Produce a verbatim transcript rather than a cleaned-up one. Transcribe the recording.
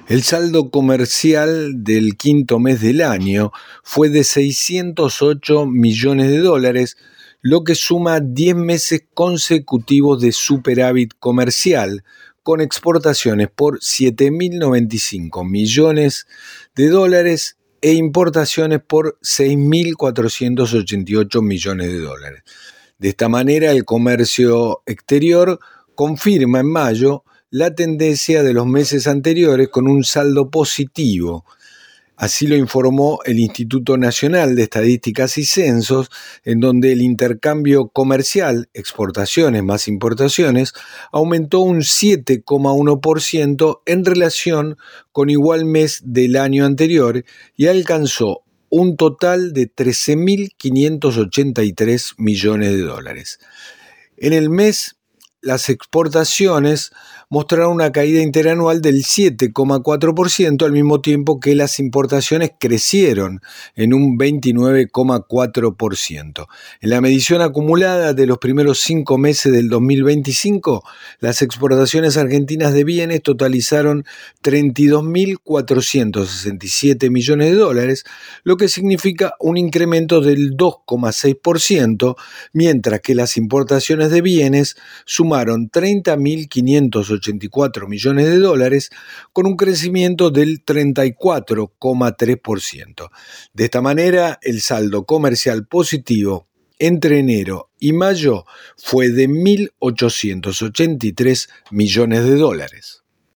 El saldo comercial del quinto mes del año fue de seiscientos ocho millones de dólares, lo que suma diez meses consecutivos de superávit comercial, con exportaciones por siete mil noventa y cinco millones de dólares e importaciones por seis mil cuatrocientos ochenta y ocho millones de dólares. De esta manera, el comercio exterior confirma en mayo la tendencia de los meses anteriores con un saldo positivo. Así lo informó el Instituto Nacional de Estadísticas y Censos, en donde el intercambio comercial, exportaciones más importaciones, aumentó un siete coma uno por ciento en relación con igual mes del año anterior y alcanzó un total de trece mil quinientos ochenta y tres millones de dólares. En el mes, las exportaciones mostraron una caída interanual del siete coma cuatro por ciento, al mismo tiempo que las importaciones crecieron en un veintinueve coma cuatro por ciento. En la medición acumulada de los primeros cinco meses del dos mil veinticinco, las exportaciones argentinas de bienes totalizaron treinta y dos mil cuatrocientos sesenta y siete millones de dólares, lo que significa un incremento del dos coma seis por ciento, mientras que las importaciones de bienes sumaron treinta mil quinientos ochenta y cuatro millones de dólares, con un crecimiento del treinta y cuatro coma tres por ciento. De esta manera, el saldo comercial positivo entre enero y mayo fue de mil ochocientos ochenta y tres millones de dólares.